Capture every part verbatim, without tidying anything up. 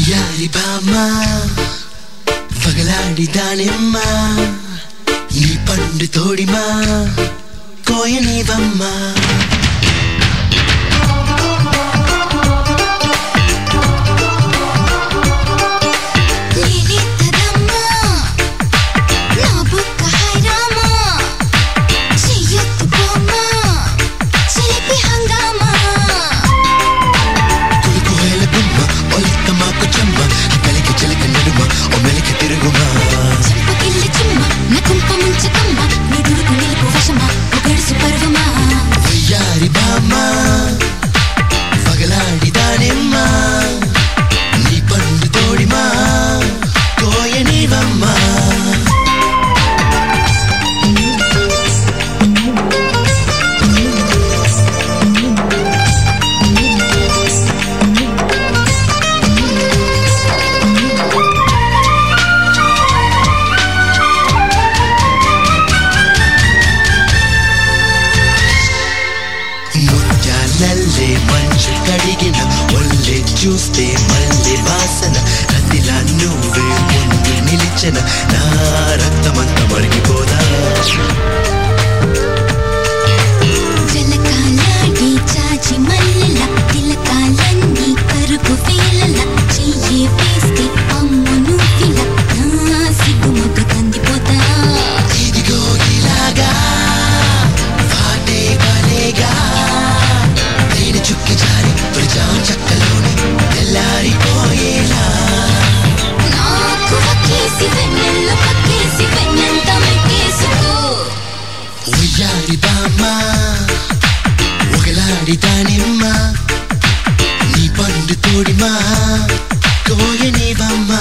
వయ్యారి బామ్మ పగలాడి దానిమ్మ నీ పండు తోడిమా కోయనివమ్మ నల్లే మంచు కడిగిన ఒళ్ళే చూస్తే మల్లె వాసన రతిలా నువ్వే ముందు నిలిచిన నా రక్తమంతా మరిగిపోదా జలకాలాడి చాచి మల్లెల తిలకాలన్నీ కరుపు వేలల చెయ్యి వేస్తే అమ్మ నువ్విలా నా సిగ్గు మొగ్గ కందిపోతా ఇదిగో ఇలాగా వాటే వలేగా చుక్కి జారి తొలిచాం చక్కలోని తెల్లారిపోయేలా నాకు వక్కేసి వెన్నెల్లో పక్కేసి వెన్నెంత మెక్కేసుకో వయ్యారి బామ్మ ఒకలాడి దానిమ్మ నీ పండు తోడిమా కోయనివమ్మ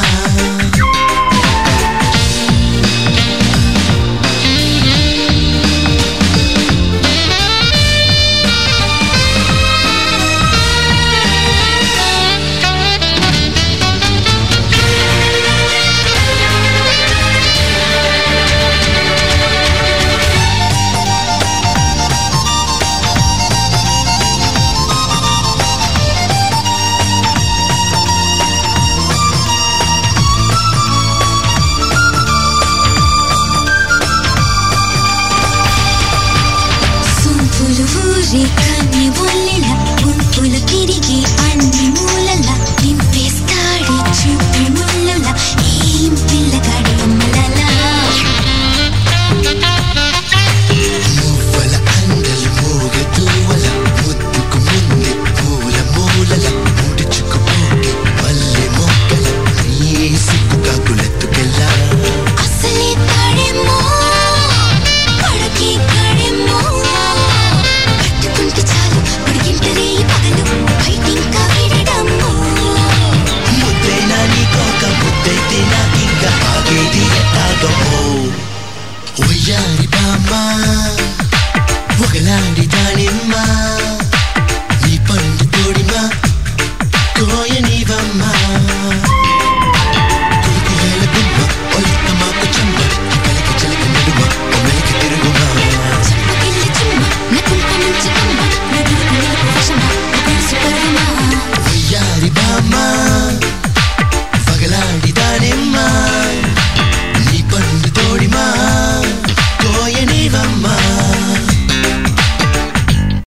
రేఖాన్ని ఒళ్ళెల గుంపులు తిరిగి అన్ని మూలల నింపేస్తాడి చూపి ముళ్ళల ఏం పిల్లగాడి అమ్మలలా మువ్వల అందలు మోగదూవల ముద్దుకు ముందే మూల మూలల ముడుచుకుపోకే మల్లె మొక్కల నీ సిగ్గు కాకులెత్తుకెళ్ళా అసలే తాడేమో పడకి కడేమో చాలు పొడిగింటరే పగలు బయటింకా విడడమ్మో ముద్దైనా నీకోక ముద్దైతే నాకింకా ఆగేది ఎట్టాగమ్మో వయ్యారి బామ్మ ఒకలాడి దానిమ్మ